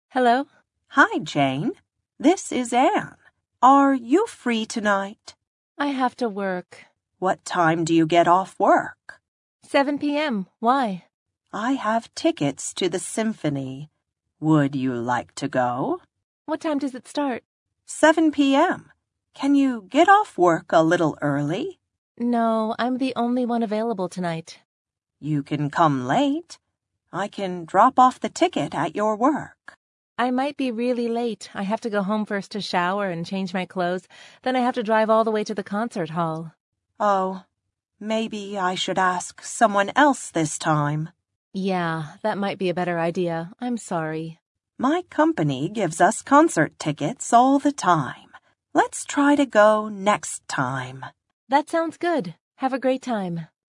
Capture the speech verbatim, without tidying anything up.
Hello? Hi, Jane. This is Anne. Are you free tonight? I have to work. What time do you get off work? seven p.m. Why? I have tickets to the symphony. Would you like to go? What time does it start? seven p.m. Can you get off work a little early? No, I'm the only one available tonight. You can come late. I can drop off the ticket at your work. I might be really late. I have to go home first to shower and change my clothes. Then I have to drive all the way to the concert hall. Oh, maybe I should ask someone else this time. Yeah, that might be a better idea. I'm sorry. My company gives us concert tickets all the time. Let's try to go next time. That sounds good. Have a great time.